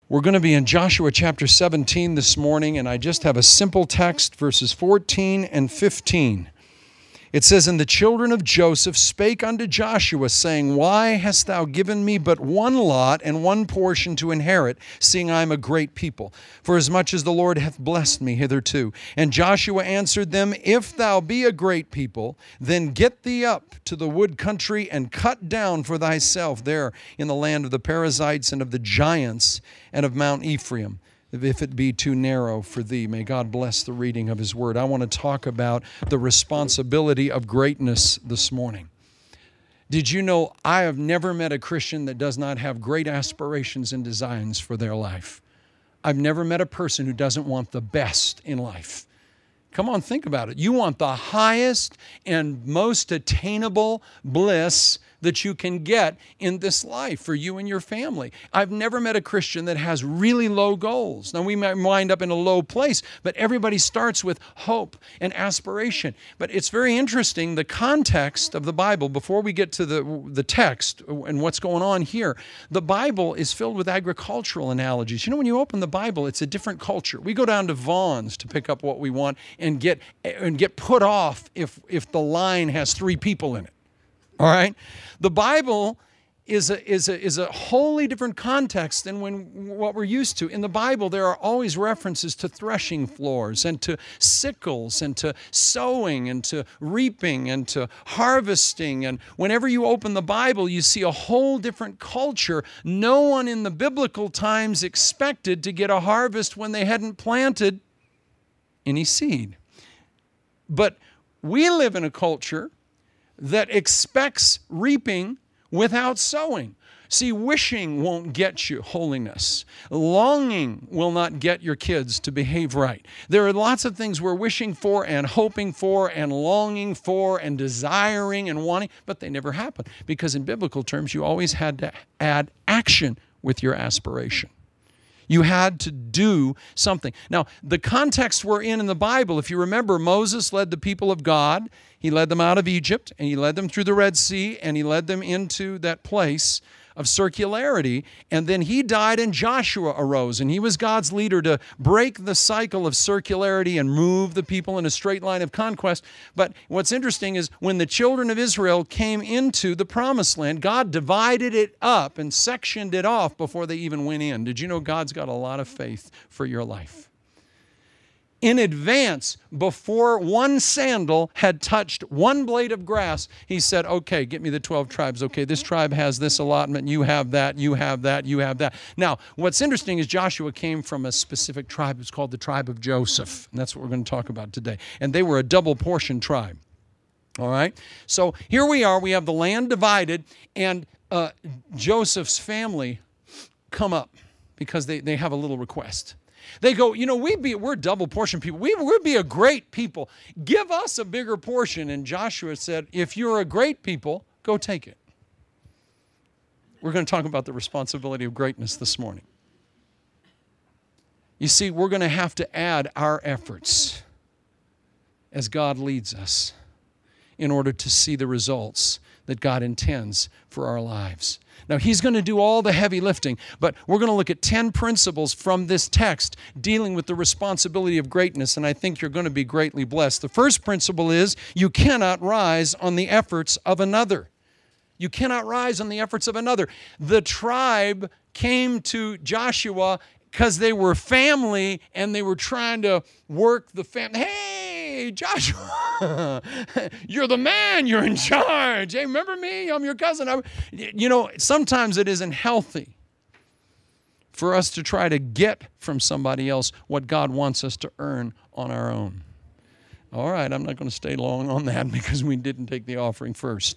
We're going to be in Joshua chapter 17 this morning, and I just have a simple text, verses 14 and 15. It says, "And the children of Joseph spake unto Joshua, saying, Why hast thou given me but one lot and one portion to inherit, seeing I am a great people? For as much as the Lord hath blessed me hitherto. And Joshua answered them, If thou be a great people, then get thee up to the wood country, and cut down for thyself there in the land of the Perizzites and of the giants and of Mount Ephraim, if it be too narrow for thee." May God bless the reading of His Word. I want to talk about the responsibility of greatness this morning. Did you know I have never met a Christian that does not have great aspirations and designs for their life? I've never met a person who doesn't want the best in life. Come on, think about it. You want the highest and most attainable bliss that you can get in this life for you and your family. I've never met a Christian that has really low goals. Now, we might wind up in a low place, but everybody starts with hope and aspiration. But it's very interesting, the context of the Bible, before we get to the text and what's going on here, the Bible is filled with agricultural analogies. You know, when you open the Bible, it's a different culture. We go down to Vaughn's to pick up what we want and get put off if the line has 3 people in it. All right? The Bible is a wholly different context than what we're used to. In the Bible, there are always references to threshing floors and to sickles and to sowing and to reaping and to harvesting. And whenever you open the Bible, you see a whole different culture. No one in the biblical times expected to get a harvest when they hadn't planted any seed. But we live in a culture that expects reaping without sowing. See, wishing won't get you holiness. Longing will not get your kids to behave right. There are lots of things we're wishing for and hoping for and longing for and desiring and wanting, but they never happen. Because in biblical terms, you always had to add action with your aspiration. You had to do something. Now, the context we're in the Bible, if you remember, Moses led the people of God. He led them out of Egypt, and he led them through the Red Sea, and he led them into that place of circularity. And then he died, and Joshua arose, and he was God's leader to break the cycle of circularity and move the people in a straight line of conquest. But what's interesting is when the children of Israel came into the Promised Land, God divided it up and sectioned it off before they even went in. Did you know God's got a lot of faith for your life? In advance, before one sandal had touched one blade of grass, he said, okay, get me the 12 tribes. Okay, this tribe has this allotment. You have that, you have that, you have that. Now, what's interesting is Joshua came from a specific tribe. It's called the tribe of Joseph. And that's what we're going to talk about today. And they were a double portion tribe. All right? So here we are. We have the land divided, and Joseph's family come up because they have a little request. They go, you know, we're double portion people. We'd be a great people. Give us a bigger portion. And Joshua said, if you're a great people, go take it. We're going to talk about the responsibility of greatness this morning. You see, we're going to have to add our efforts as God leads us in order to see the results that God intends for our lives. Now, He's going to do all the heavy lifting, but we're going to look at 10 principles from this text dealing with the responsibility of greatness, and I think you're going to be greatly blessed. The first principle is you cannot rise on the efforts of another. You cannot rise on the efforts of another. The tribe came to Joshua because they were family and they were trying to work the family. Hey, Joshua, you're the man, you're in charge. Hey, remember me? I'm your cousin. You know, sometimes it isn't healthy for us to try to get from somebody else what God wants us to earn on our own. All right, I'm not going to stay long on that because we didn't take the offering first.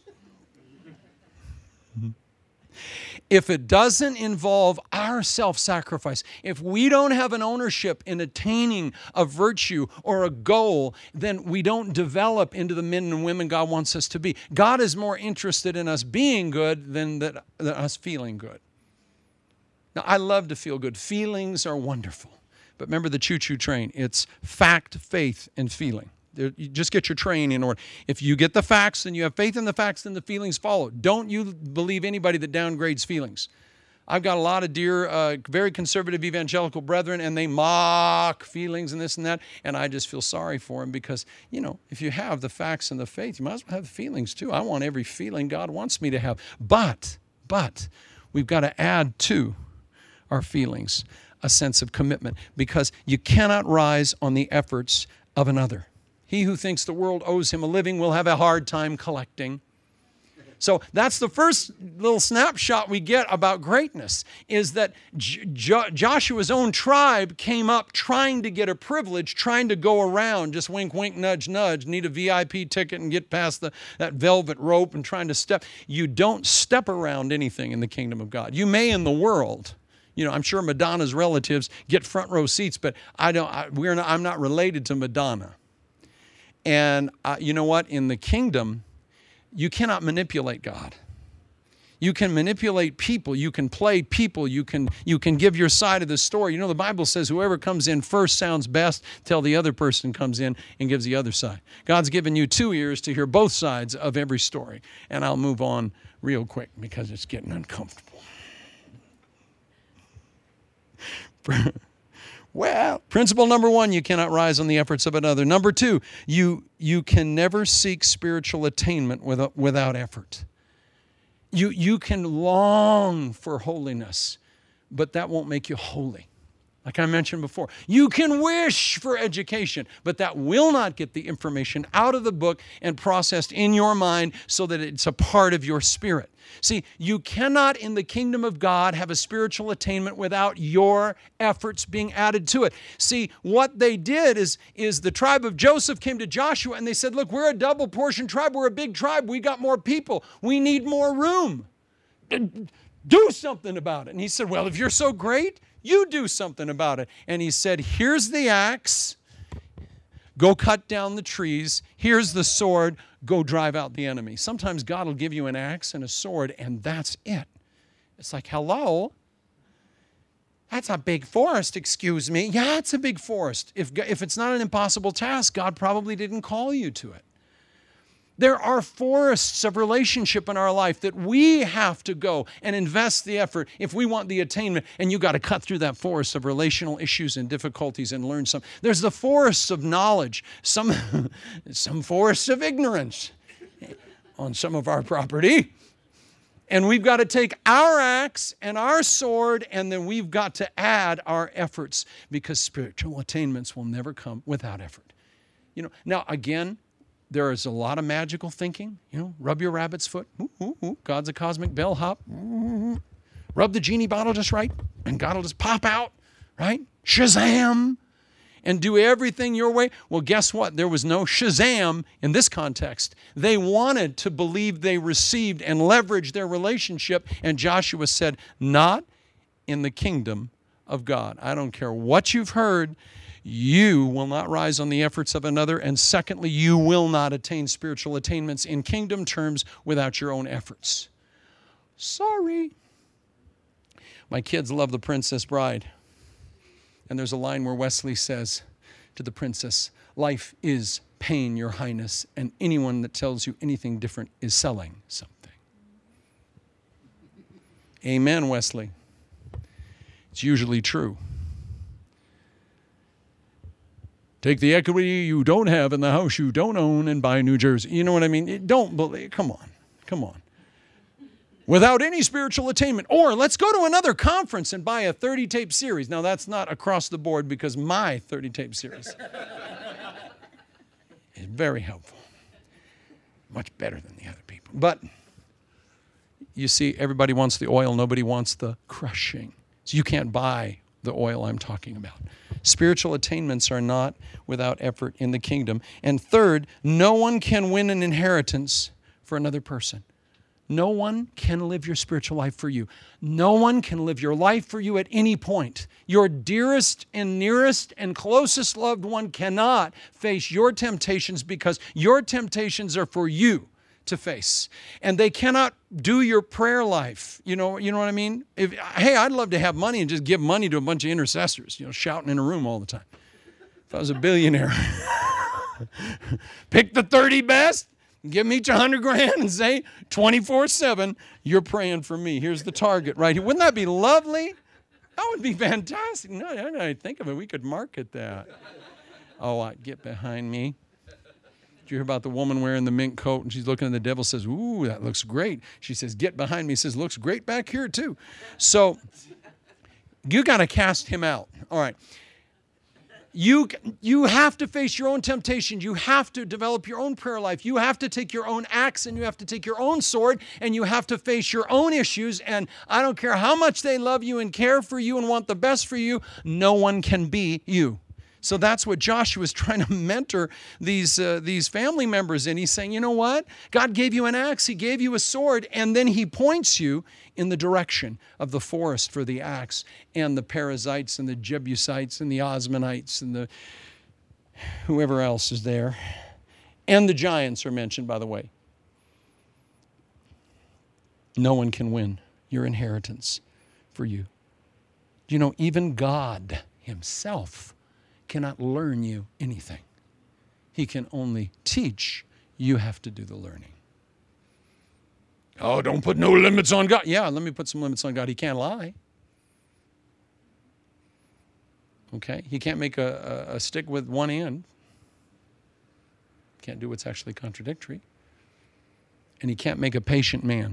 If it doesn't involve our self-sacrifice, if we don't have an ownership in attaining a virtue or a goal, then we don't develop into the men and women God wants us to be. God is more interested in us being good than us feeling good. Now, I love to feel good. Feelings are wonderful. But remember the choo-choo train. It's fact, faith, and feeling. You just get your train in order. If you get the facts and you have faith in the facts, then the feelings follow. Don't you believe anybody that downgrades feelings. I've got a lot of dear, very conservative evangelical brethren, and they mock feelings and this and that, and I just feel sorry for them because, if you have the facts and the faith, you might as well have feelings too. I want every feeling God wants me to have. But we've got to add to our feelings a sense of commitment, because you cannot rise on the efforts of another. He who thinks the world owes him a living will have a hard time collecting. So that's the first little snapshot we get about greatness, is that Joshua's own tribe came up trying to get a privilege, trying to go around, just wink, wink, nudge, nudge, need a VIP ticket and get past that velvet rope and trying to step. You don't step around anything in the kingdom of God. You may in the world. I'm sure Madonna's relatives get front row seats, but I'm not related to Madonna. And you know what? In the kingdom, you cannot manipulate God. You can manipulate people. You can play people. You can give your side of the story. The Bible says whoever comes in first sounds best till the other person comes in and gives the other side. God's given you 2 ears to hear both sides of every story. And I'll move on real quick because it's getting uncomfortable. Well, principle number 1, you cannot rise on the efforts of another. Number 2, you can never seek spiritual attainment without effort. You can long for holiness, but that won't make you holy. Like I mentioned before, you can wish for education, but that will not get the information out of the book and processed in your mind so that it's a part of your spirit. See, you cannot in the kingdom of God have a spiritual attainment without your efforts being added to it. See, what they did is the tribe of Joseph came to Joshua and they said, look, we're a double portion tribe. We're a big tribe. We got more people. We need more room. Do something about it. And he said, well, if you're so great, you do something about it. And he said, here's the axe. Go cut down the trees. Here's the sword. Go drive out the enemy. Sometimes God will give you an axe and a sword, and that's it. It's like, hello? That's a big forest, excuse me. Yeah, it's a big forest. If it's not an impossible task, God probably didn't call you to it. There are forests of relationship in our life that we have to go and invest the effort if we want the attainment, and you got to cut through that forest of relational issues and difficulties and learn some. There's the forests of knowledge, some forests of ignorance on some of our property. And we've got to take our axe and our sword, and then we've got to add our efforts, because spiritual attainments will never come without effort. Now again, there is a lot of magical thinking. Rub your rabbit's foot. Ooh, ooh, ooh. God's a cosmic bellhop. Ooh. Rub the genie bottle just right, and God will just pop out, right? Shazam! And do everything your way. Well, guess what? There was no Shazam in this context. They wanted to believe they received and leverage their relationship, and Joshua said, not in the kingdom of God. I don't care what you've heard. You will not rise on the efforts of another. And secondly, you will not attain spiritual attainments in kingdom terms without your own efforts. Sorry. My kids love The Princess Bride. And there's a line where Wesley says to the princess, life is pain, your highness, and anyone that tells you anything different is selling something. Amen, Wesley. It's usually true. Take the equity you don't have in the house you don't own and buy New Jersey. You know what I mean? Don't believe. Come on. Without any spiritual attainment. Or let's go to another conference and buy a 30-tape series. Now, that's not across the board, because my 30-tape series is very helpful. Much better than the other people. But you see, everybody wants the oil. Nobody wants the crushing. So you can't buy the oil I'm talking about. Spiritual attainments are not without effort in the kingdom. And third, no one can win an inheritance for another person. No one can live your spiritual life for you. No one can live your life for you at any point. Your dearest and nearest and closest loved one cannot face your temptations, because your temptations are for you to face. And they cannot do your prayer life. You know what I mean? Hey, I'd love to have money and just give money to a bunch of intercessors, shouting in a room all the time. If I was a billionaire. Pick the 30 best, Give me 100 grand and say 24/7, you're praying for me. Here's the target right here. Wouldn't that be lovely? That would be fantastic. No, I think of it. We could market that. Oh, get behind me. Did you hear about the woman wearing the mink coat and she's looking and the devil says, ooh, that looks great. She says, get behind me. He says, looks great back here too. So you got to cast him out. All right. You have to face your own temptations. You have to develop your own prayer life. You have to take your own axe and you have to take your own sword and you have to face your own issues. And I don't care how much they love you and care for you and want the best for you, no one can be you. So that's what Joshua is trying to mentor these family members in. He's saying, you know what? God gave you an axe. He gave you a sword. And then he points you in the direction of the forest for the axe and the Perizzites and the Jebusites and the Osmanites and the whoever else is there. And the giants are mentioned, by the way. No one can win your inheritance for you. Do you know, even God himself cannot learn you anything. He can only teach. You have to do the learning. Oh, don't put no limits on God. Yeah, let me put some limits on God. He can't lie. Okay? He can't make a stick with one end. Can't do what's actually contradictory. And he can't make a patient man.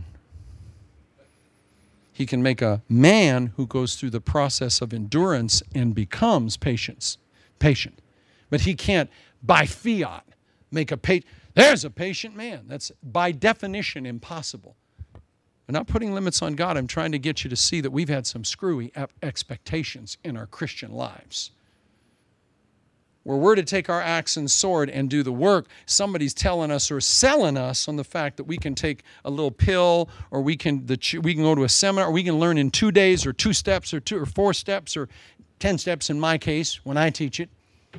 He can make a man who goes through the process of endurance and becomes patient. But he can't, by fiat, make a patient. There's a patient man. That's by definition impossible. I'm not putting limits on God. I'm trying to get you to see that we've had some screwy expectations in our Christian lives. Where we're to take our axe and sword and do the work, somebody's telling us or selling us on the fact that we can take a little pill or we can go to a seminar or we can learn in 2 days or 2 steps or 2 or 4 steps or 10 steps in my case when I teach it.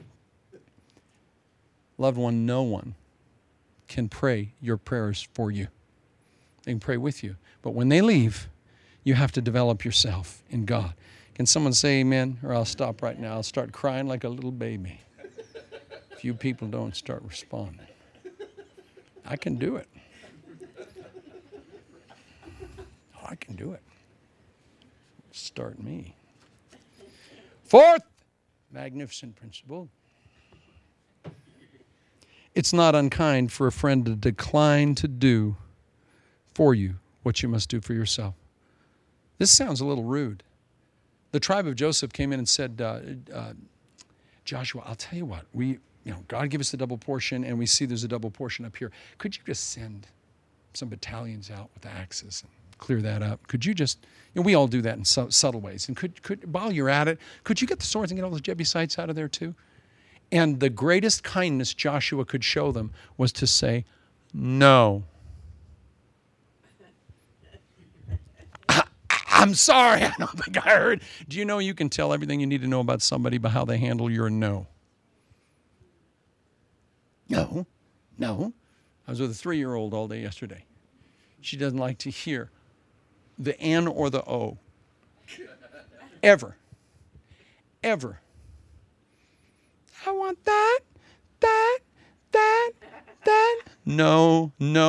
Loved one, no one can pray your prayers for you. They can pray with you. But when they leave, you have to develop yourself in God. Can someone say amen? Or I'll stop right now. I'll start crying like a little baby. Few people don't start responding. I can do it. Oh, I can do it. Start me. Fourth, magnificent principle. It's not unkind for a friend to decline to do for you what you must do for yourself. This sounds a little rude. The tribe of Joseph came in and said, Joshua, I'll tell you what, God give us the double portion and we see there's a double portion up here. Could you just send some battalions out with axes and clear that up? Could you just, we all do that in subtle ways. And could while you're at it, could you get the swords and get all those Jebusites out of there too? And the greatest kindness Joshua could show them was to say, no. I'm sorry, I don't think I heard. Do you know you can tell everything you need to know about somebody by how they handle your no? No. I was with a 3-year-old all day yesterday. She doesn't like to hear the N or the O. Ever. I want that. No.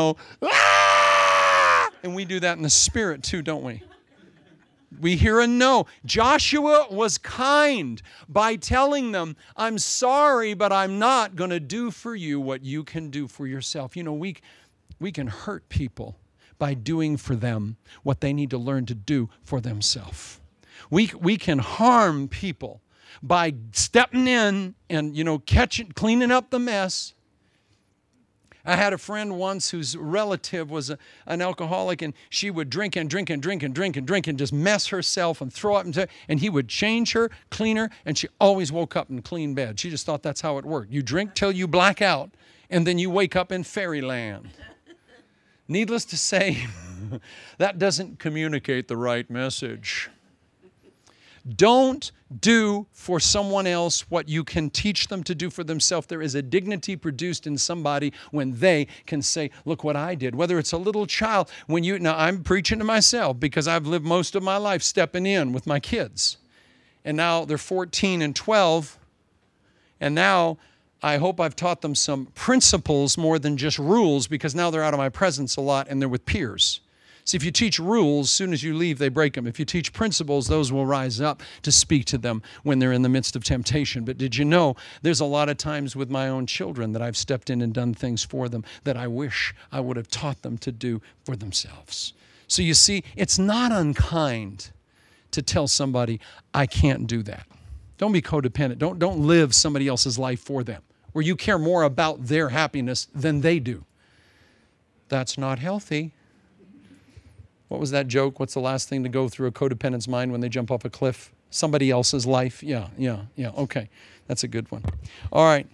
Ah! And we do that in the spirit too, don't we? We hear a no. Joshua was kind by telling them, I'm sorry, but I'm not going to do for you what you can do for yourself. We can hurt people by doing for them what they need to learn to do for themselves. We can harm people by stepping in and, cleaning up the mess. I had a friend once whose relative was an alcoholic, and she would drink and just mess herself and throw up. And he would change her, clean her, and she always woke up in clean bed. She just thought that's how it worked. You drink till you black out, and then you wake up in fairyland. Needless to say, that doesn't communicate the right message. Don't do for someone else what you can teach them to do for themselves. There is a dignity produced in somebody when they can say, look what I did. Whether it's a little child, now I'm preaching to myself because I've lived most of my life stepping in with my kids. And now they're 14 and 12. And now I hope I've taught them some principles more than just rules, because now they're out of my presence a lot and they're with peers. See, if you teach rules, as soon as you leave, they break them. If you teach principles, those will rise up to speak to them when they're in the midst of temptation. But did you know there's a lot of times with my own children that I've stepped in and done things for them that I wish I would have taught them to do for themselves. So you see, it's not unkind to tell somebody, I can't do that. Don't be codependent. Don't live somebody else's life for them, where you care more about their happiness than they do. That's not healthy. What was that joke? What's the last thing to go through a codependent's mind when they jump off a cliff? Somebody else's life? Yeah. Okay, that's a good one. All right.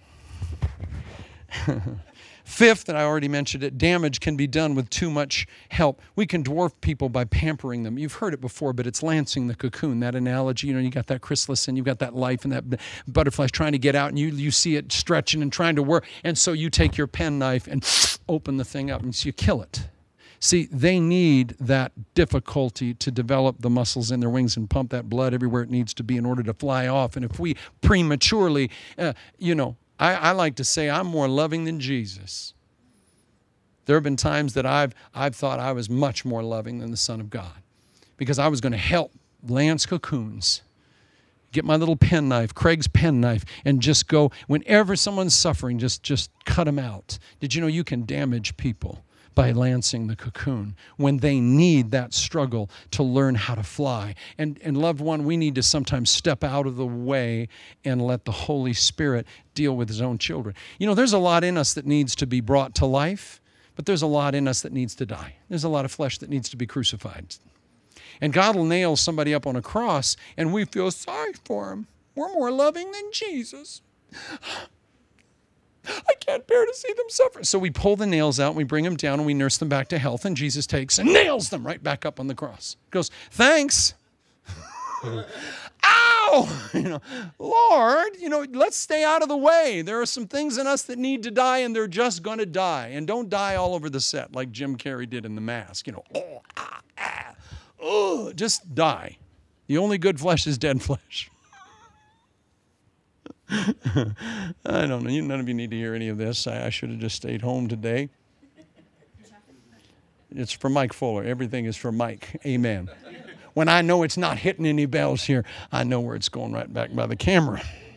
Fifth, and I already mentioned it, damage can be done with too much help. We can dwarf people by pampering them. You've heard it before, but it's lancing the cocoon, that analogy. You got that chrysalis and you've got that life and that butterfly's trying to get out, and you see it stretching and trying to work, and so you take your penknife and open the thing up and so you kill it. See, they need that difficulty to develop the muscles in their wings and pump that blood everywhere it needs to be in order to fly off. And if we prematurely, I like to say I'm more loving than Jesus. There have been times that I've thought I was much more loving than the Son of God, because I was going to help lance cocoons, get my little penknife, Craig's penknife, and just go, whenever someone's suffering, just cut them out. Did you know you can damage people by lancing the cocoon when they need that struggle to learn how to fly? And loved one, we need to sometimes step out of the way and let the Holy Spirit deal with his own children. There's a lot in us that needs to be brought to life, but there's a lot in us that needs to die. There's a lot of flesh that needs to be crucified. And God will nail somebody up on a cross and we feel sorry for him. We're more loving than Jesus. I can't bear to see them suffer. So we pull the nails out, and we bring them down, and we nurse them back to health, and Jesus takes and nails them right back up on the cross. He goes, thanks. Ow! Lord, let's stay out of the way. There are some things in us that need to die, and they're just going to die. And don't die all over the set like Jim Carrey did in The Mask. Just die. The only good flesh is dead flesh. I don't know. None of you need to hear any of this. I should have just stayed home today. It's for Mike Fuller. Everything is for Mike. Amen. When I know it's not hitting any bells here, I know where it's going, right back by the camera.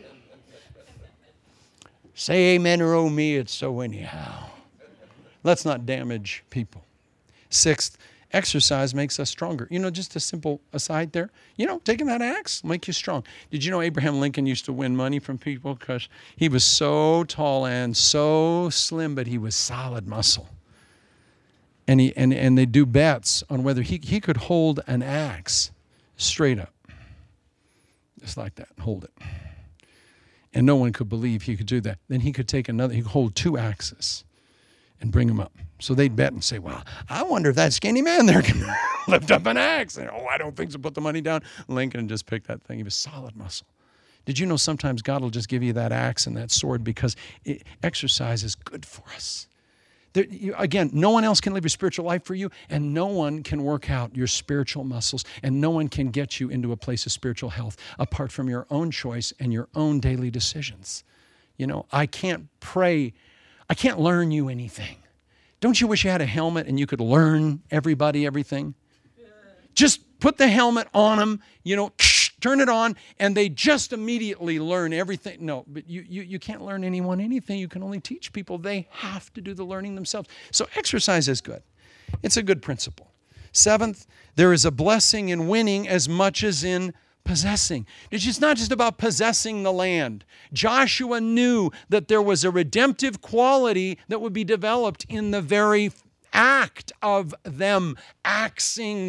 Say amen or oh me, it's so anyhow. Let's not damage people. Sixth, exercise makes us stronger. Just a simple aside there. Taking that axe will make you strong. Did you know Abraham Lincoln used to win money from people because he was so tall and so slim, but he was solid muscle. And they do bets on whether he could hold an axe straight up, just like that, and hold it. And no one could believe he could do that. Then he could take he could hold two axes and bring them up. So they'd bet and say, well, I wonder if that skinny man there can lift up an axe. And, I don't think so. Put the money down. Lincoln just picked that thing. He was solid muscle. Did you know sometimes God will just give you that axe and that sword because exercise is good for us? Again, no one else can live your spiritual life for you, and no one can work out your spiritual muscles, and no one can get you into a place of spiritual health apart from your own choice and your own daily decisions. I can't pray. I can't learn you anything. Don't you wish you had a helmet and you could learn everybody everything? Just put the helmet on them, turn it on, and they just immediately learn everything. No, but you can't learn anyone anything. You can only teach people. They have to do the learning themselves. So exercise is good. It's a good principle. Seventh, there is a blessing in winning as much as in possessing. It's not just about possessing the land. Joshua knew that there was a redemptive quality that would be developed in the very act of them cutting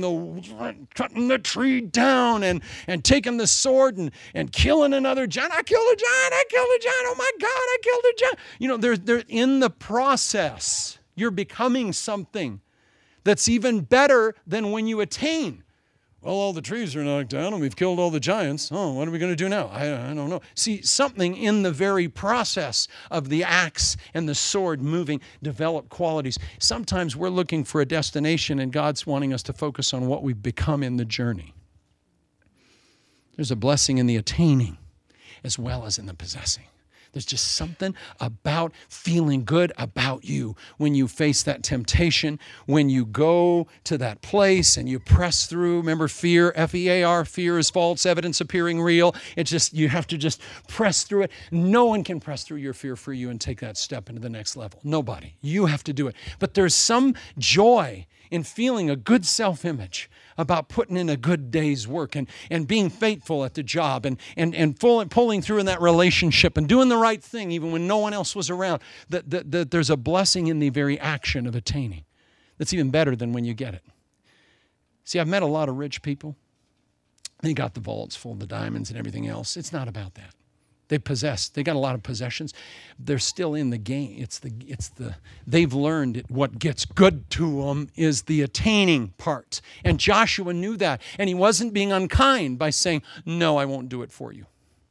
the tree down and taking the sword and killing another giant. I killed a giant. Oh my God, I killed a giant. They're in the process. You're becoming something that's even better than when you attain. Well, all the trees are knocked down and we've killed all the giants. Oh, what are we going to do now? I don't know. See, something in the very process of the axe and the sword moving develop qualities. Sometimes we're looking for a destination and God's wanting us to focus on what we've become in the journey. There's a blessing in the attaining as well as in the possessing. There's just something about feeling good about you when you face that temptation, when you go to that place and you press through. Remember fear, F-E-A-R, fear is false evidence appearing real. It's just, you have to just press through it. No one can press through your fear for you and take that step into the next level. Nobody. You have to do it. But there's some joy in feeling a good self-image, about putting in a good day's work and being faithful at the job and pulling through in that relationship and doing the right thing even when no one else was around. That there's a blessing in the very action of attaining that's even better than when you get it. See, I've met a lot of rich people. They got the vaults full of the diamonds and everything else. It's not about that. They got a lot of possessions. They're still in the game. They've learned what gets good to them is the attaining part. And Joshua knew that. And he wasn't being unkind by saying, no, I won't do it for you.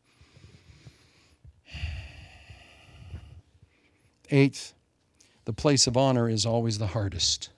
Eighth, the place of honor is always the hardest.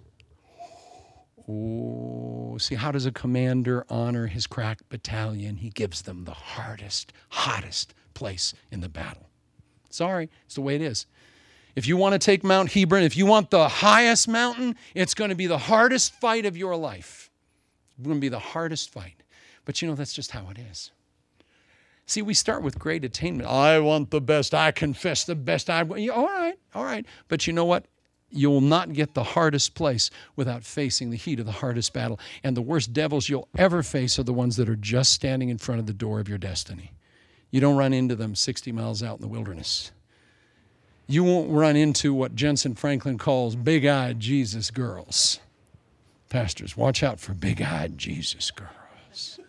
Oh, see, how does a commander honor his crack battalion? He gives them the hardest, hottest place in the battle. Sorry, it's the way it is. If you want to take Mount Hebron, if you want the highest mountain, it's going to be the hardest fight of your life. It's going to be the hardest fight. But you know, that's just how it is. See, we start with great attainment. I want the best. I confess the best. All right. But you know what? You will not get the hardest place without facing the heat of the hardest battle. And the worst devils you'll ever face are the ones that are just standing in front of the door of your destiny. You don't run into them 60 miles out in the wilderness. You won't run into what Jensen Franklin calls big-eyed Jesus girls. Pastors, watch out for big-eyed Jesus girls.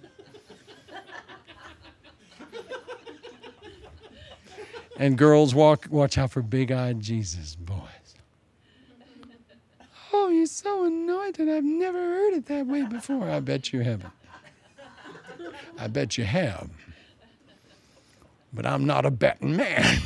And girls, watch out for big-eyed Jesus boys. Oh, you're so anointed. I've never heard it that way before. I bet you haven't. I bet you have. But I'm not a betting man.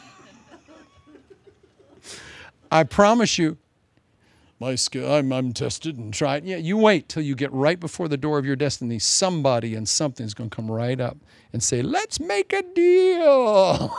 I promise you, my skill, I'm tested and tried. Yeah, you wait till you get right before the door of your destiny. Somebody and something's going to come right up and say, let's make a deal.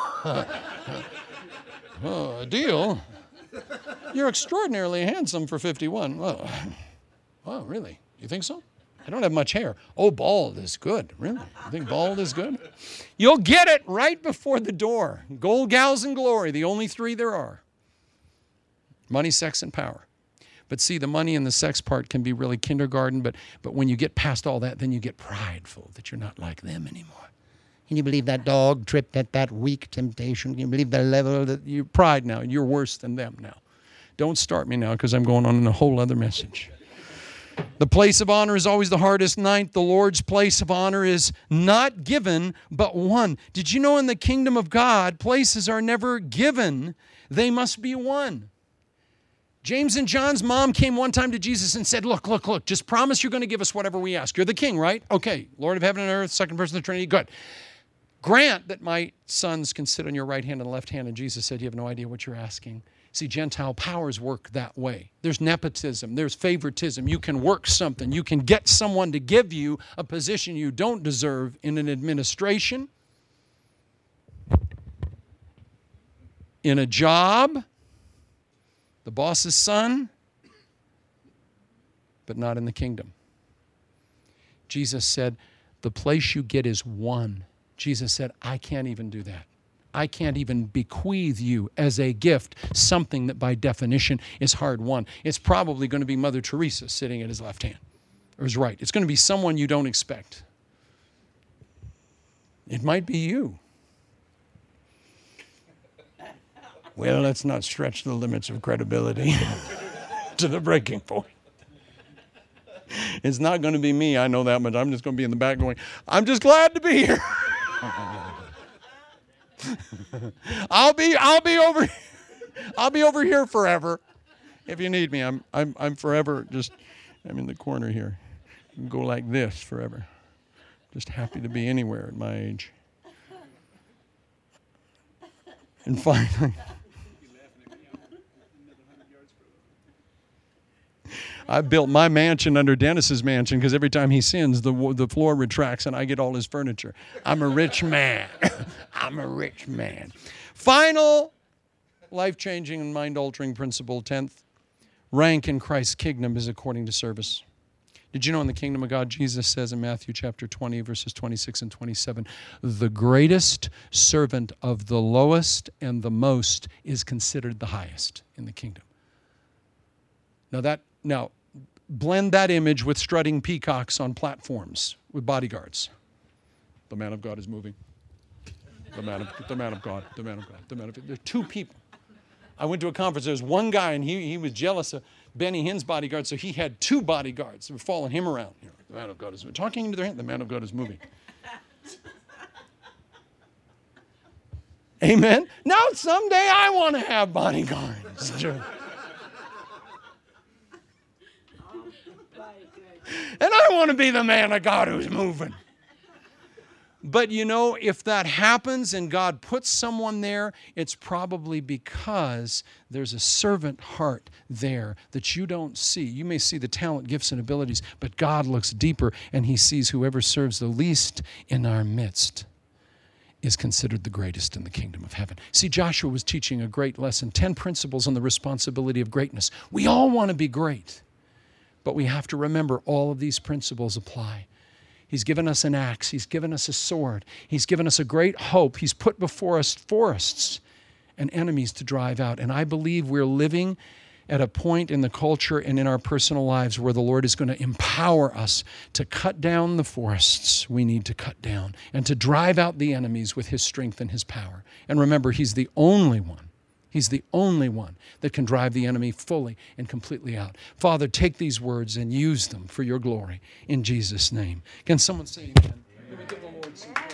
Oh, a deal? You're extraordinarily handsome for 51. Oh, really? You think so? I don't have much hair. Oh, bald is good. Really? You think bald is good? You'll get it right before the door. Gold, gals, and glory, the only three there are. Money, sex, and power. But see, the money and the sex part can be really kindergarten, but when you get past all that, then you get prideful that you're not like them anymore. Can you believe that dog tripped at that weak temptation? Can you believe the level that you pride now? You're worse than them now. Don't start me now because I'm going on in a whole other message. The place of honor is always the hardest. Ninth, the Lord's place of honor is not given, but won. Did you know in the kingdom of God, places are never given, they must be won. James and John's mom came one time to Jesus and said, look, just promise you're going to give us whatever we ask. You're the king, right? Okay, Lord of heaven and earth, second person of the Trinity, good. Grant that my sons can sit on your right hand and left hand. And Jesus said, you have no idea what you're asking. See, Gentile powers work that way. There's nepotism. There's favoritism. You can work something. You can get someone to give you a position you don't deserve in an administration, in a job, the boss's son, but not in the kingdom. Jesus said, the place you get is won. Jesus said, I can't even do that. I can't even bequeath you as a gift something that by definition is hard won. It's probably going to be Mother Teresa sitting at his left hand or his right. It's going to be someone you don't expect. It might be you. Well, let's not stretch the limits of credibility to the breaking point. It's not going to be me, I know that much. I'm just going to be in the back going, I'm just glad to be here. I'll be over here forever. If you need me, I'm forever I'm in the corner here. I can go like this forever. Just happy to be anywhere at my age. And finally, I built my mansion under Dennis's mansion because every time he sins, the floor retracts and I get all his furniture. I'm a rich man. I'm a rich man. Final life-changing and mind-altering principle, 10th, rank in Christ's kingdom is according to service. Did you know in the kingdom of God, Jesus says in Matthew chapter 20, verses 26 and 27, the greatest servant of the lowest and the most is considered the highest in the kingdom. Now, blend that image with strutting peacocks on platforms with bodyguards. The man of God is moving. The man of God. There are two people. I went to a conference. There was one guy, and he was jealous of Benny Hinn's bodyguard, so he had two bodyguards that were following him around. The man of God is moving. Talking into their hand, the man of God is moving. Amen? Now, someday I want to have bodyguards. And I want to be the man of God who's moving. But you know, if that happens and God puts someone there, it's probably because there's a servant heart there that you don't see. You may see the talent, gifts, and abilities, but God looks deeper and he sees whoever serves the least in our midst is considered the greatest in the kingdom of heaven. See, Joshua was teaching a great lesson, 10 principles on the responsibility of greatness. We all want to be great, but we have to remember all of these principles apply. He's given us an axe. He's given us a sword. He's given us a great hope. He's put before us forests and enemies to drive out. And I believe we're living at a point in the culture and in our personal lives where the Lord is going to empower us to cut down the forests we need to cut down and to drive out the enemies with his strength and his power. And remember, he's the only one. He's the only one that can drive the enemy fully and completely out. Father, take these words and use them for your glory in Jesus' name. Can someone say amen? Let me give the Lord some